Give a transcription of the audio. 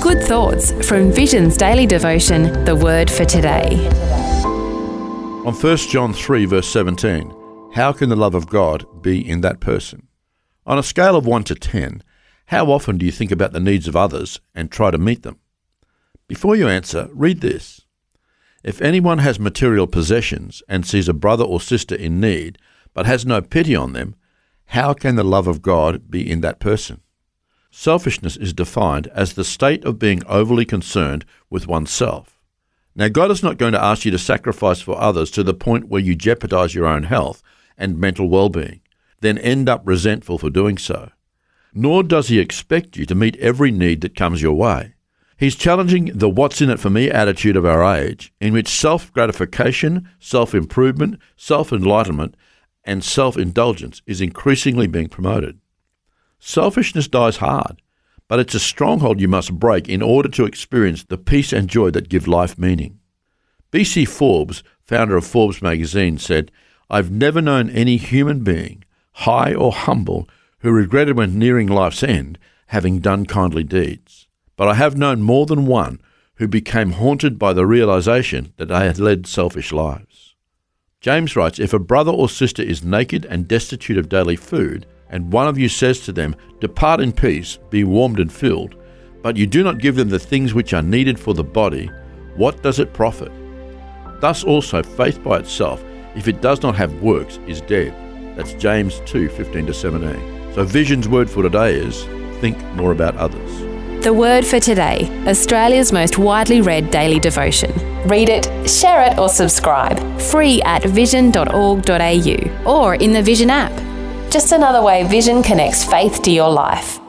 Good thoughts from Vision's daily devotion, The Word for Today. On 1 John 3 verse 17, how can the love of God be in that person? On a scale of 1 to 10, how often do you think about the needs of others and try to meet them? Before you answer, read this. If anyone has material possessions and sees a brother or sister in need, but has no pity on them, how can the love of God be in that person? Selfishness is defined as the state of being overly concerned with oneself. Now, God is not going to ask you to sacrifice for others to the point where you jeopardize your own health and mental well-being, then end up resentful for doing so. Nor does He expect you to meet every need that comes your way. He's challenging the what's in it for me attitude of our age, in which self-gratification, self-improvement, self-enlightenment, and self-indulgence is increasingly being promoted. Selfishness dies hard, but it's a stronghold you must break in order to experience the peace and joy that give life meaning. B.C. Forbes, founder of Forbes magazine, said, "I've never known any human being, high or humble, who regretted when nearing life's end having done kindly deeds. But I have known more than one who became haunted by the realization that they had led selfish lives." James writes, "If a brother or sister is naked and destitute of daily food, and one of you says to them, 'Depart in peace, be warmed and filled,' but you do not give them the things which are needed for the body, what does it profit? Thus also faith by itself, if it does not have works, is dead." That's James 2:15-17. So Vision's word for today is, think more about others. The Word for Today, Australia's most widely read daily devotion. Read it, share it or subscribe. Free at vision.org.au or in the Vision app. Just another way Vision connects faith to your life.